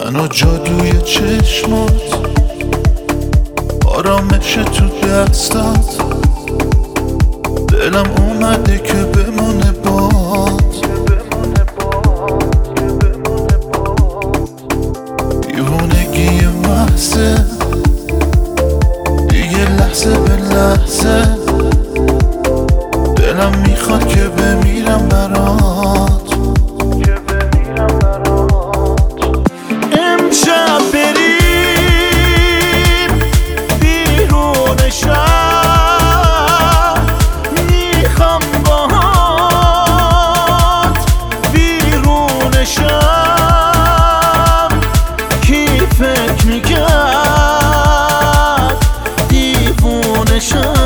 من و جادوی چشمات، آرامش تو دستات، دلم اومده که بمونه باد. دیوونگی محضه دیگه لحظه به لحظه، دلم میخواد که بمیرم برات. امشب بریم بیرون شهر، میخوام باهات بیرون شهر. کی فکر میکرد دیوونه شم؟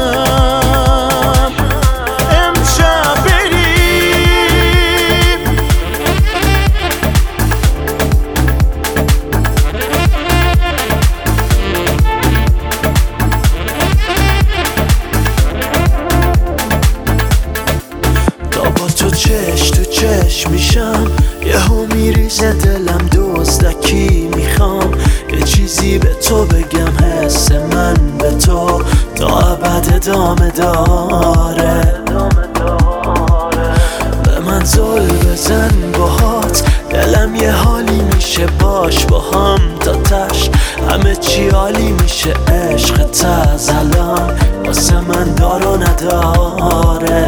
تو چش تو چش میشم، یهو میریزه دلم دزدکی. میخوام یه چیزی به تو بگم، حس من به تو تا ابد ادامه داره. به من زل بزن باهات، دلم یه حالی میشه باش با هم تا تش. همه چی عالی میشه، عشقت از الان واسه من دار و نداره.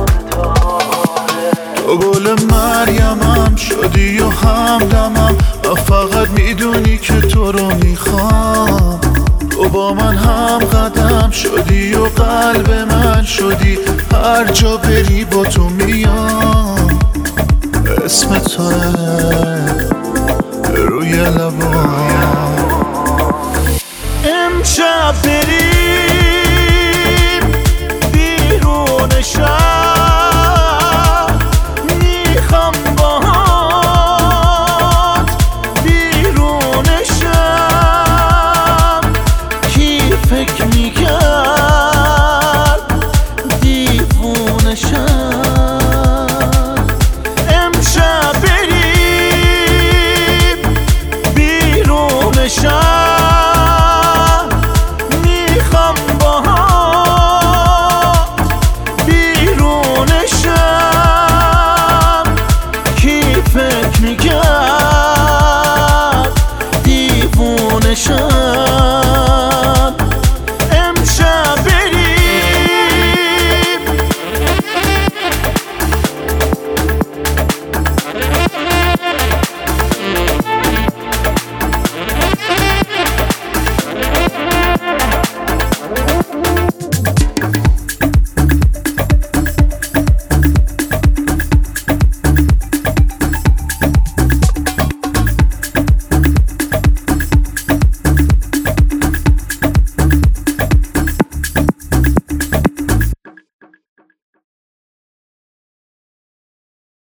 تو گل مریمم شدی و همدمم، و فقط میدونی که تو رو میخوام. تو با من هم قدم شدی و قلب من شدی، هر جا بری با تو میام. اسم توه